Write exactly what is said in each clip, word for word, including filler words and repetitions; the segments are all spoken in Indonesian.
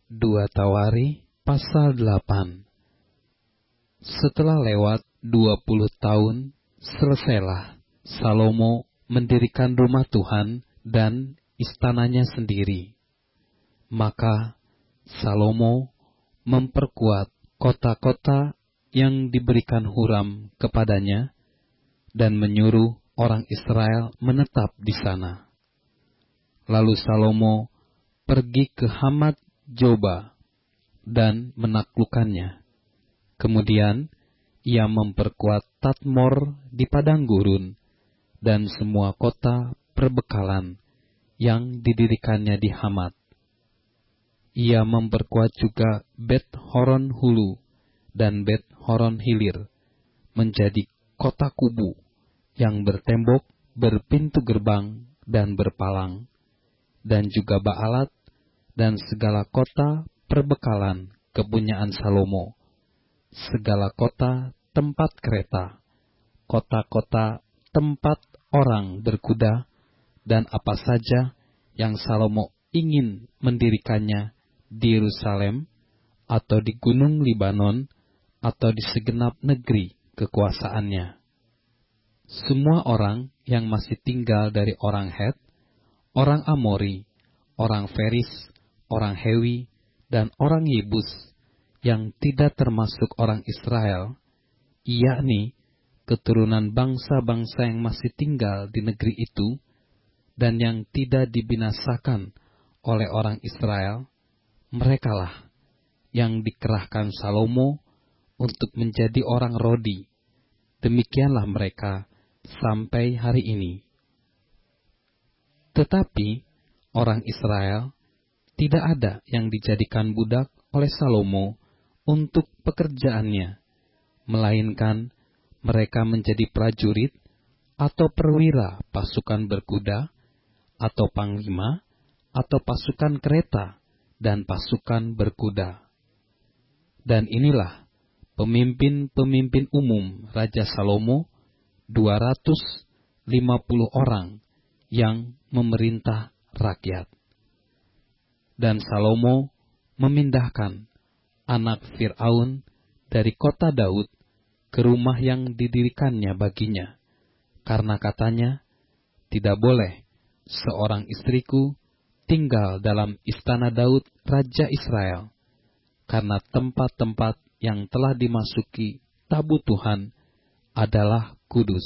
dua Tawari pasal delapan. Setelah lewat dua puluh tahun, selesailah Salomo mendirikan rumah Tuhan dan istananya sendiri. Maka Salomo memperkuat kota-kota yang diberikan Huram kepadanya dan menyuruh orang Israel menetap di sana. Lalu Salomo pergi ke Hamat Joba dan menaklukkannya. Kemudian ia memperkuat Tadmor di padang gurun dan semua kota perbekalan yang didirikannya di Hamat. Ia memperkuat juga Bet Horon Hulu dan Bet Horon Hilir menjadi kota kubu yang bertembok, berpintu gerbang dan berpalang, dan juga Baalat dan segala kota perbekalan kepunyaan Salomo, segala kota tempat kereta, kota-kota tempat orang berkuda, dan apa saja yang Salomo ingin mendirikannya di Yerusalem, atau di gunung Libanon, atau di segenap negeri kekuasaannya. Semua orang yang masih tinggal dari orang Het, orang Amori, orang Feris, orang Hewi, dan orang Yebus, yang tidak termasuk orang Israel, yakni keturunan bangsa-bangsa yang masih tinggal di negeri itu, dan yang tidak dibinasakan oleh orang Israel, merekalah yang dikerahkan Salomo untuk menjadi orang Rodi. Demikianlah mereka sampai hari ini. Tetapi orang Israel tidak ada yang dijadikan budak oleh Salomo untuk pekerjaannya, melainkan mereka menjadi prajurit atau perwira pasukan berkuda, atau panglima, atau pasukan kereta dan pasukan berkuda. Dan inilah pemimpin-pemimpin umum Raja Salomo, dua ratus lima puluh orang yang memerintah rakyat. Dan Salomo memindahkan anak Fir'aun dari kota Daud ke rumah yang didirikannya baginya, karena katanya, tidak boleh seorang istriku tinggal dalam istana Daud Raja Israel, karena tempat-tempat yang telah dimasuki tabut Tuhan adalah kudus.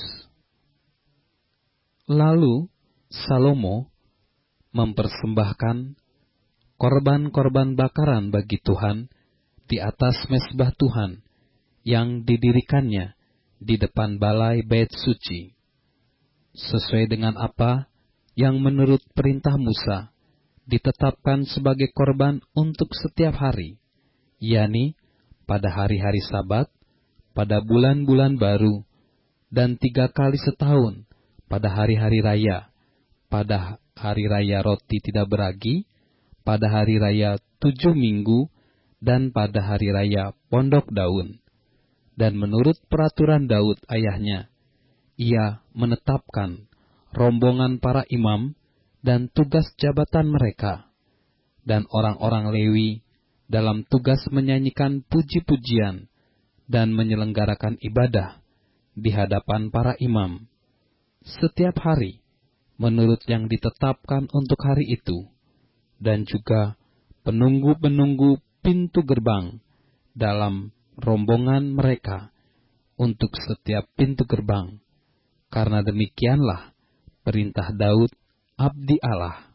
Lalu Salomo mempersembahkan korban-korban bakaran bagi Tuhan di atas mezbah Tuhan yang didirikannya di depan balai bait suci, sesuai dengan apa yang menurut perintah Musa ditetapkan sebagai korban untuk setiap hari, yakni pada hari-hari Sabat, pada bulan-bulan baru, dan tiga kali setahun pada hari-hari raya, pada hari raya roti tidak beragi, pada hari raya tujuh minggu, dan pada hari raya pondok daun. Dan menurut peraturan Daud ayahnya, ia menetapkan rombongan para imam dan tugas jabatan mereka, dan orang-orang Lewi dalam tugas menyanyikan puji-pujian dan menyelenggarakan ibadah di hadapan para imam, setiap hari menurut yang ditetapkan untuk hari itu, dan juga penunggu-penunggu pintu gerbang dalam rombongan mereka untuk setiap pintu gerbang, karena demikianlah perintah Daud, abdi Allah.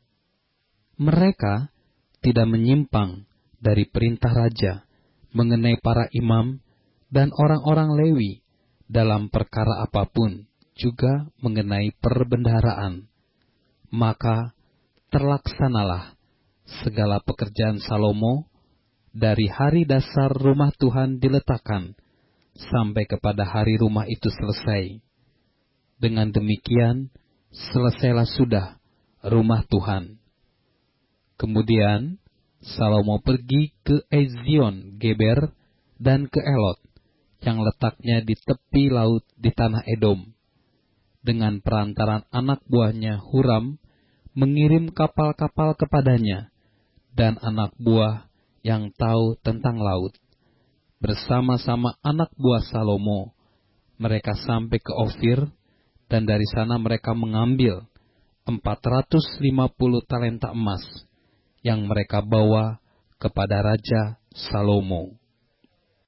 Mereka tidak menyimpang dari perintah raja mengenai para imam dan orang-orang Lewi dalam perkara apapun, juga mengenai perbendaharaan. Maka terlaksanalah segala pekerjaan Salomo dari hari dasar rumah Tuhan diletakkan sampai kepada hari rumah itu selesai. Dengan demikian, selesailah sudah rumah Tuhan. Kemudian, Salomo pergi ke Ezion Geber dan ke Elot, yang letaknya di tepi laut di tanah Edom. Dengan perantaran anak buahnya Huram, mengirim kapal-kapal kepadanya, dan anak buah yang tahu tentang laut. Bersama-sama anak buah Salomo, mereka sampai ke Ofir, dan dari sana mereka mengambil empat ratus lima puluh talenta emas yang mereka bawa kepada Raja Salomo.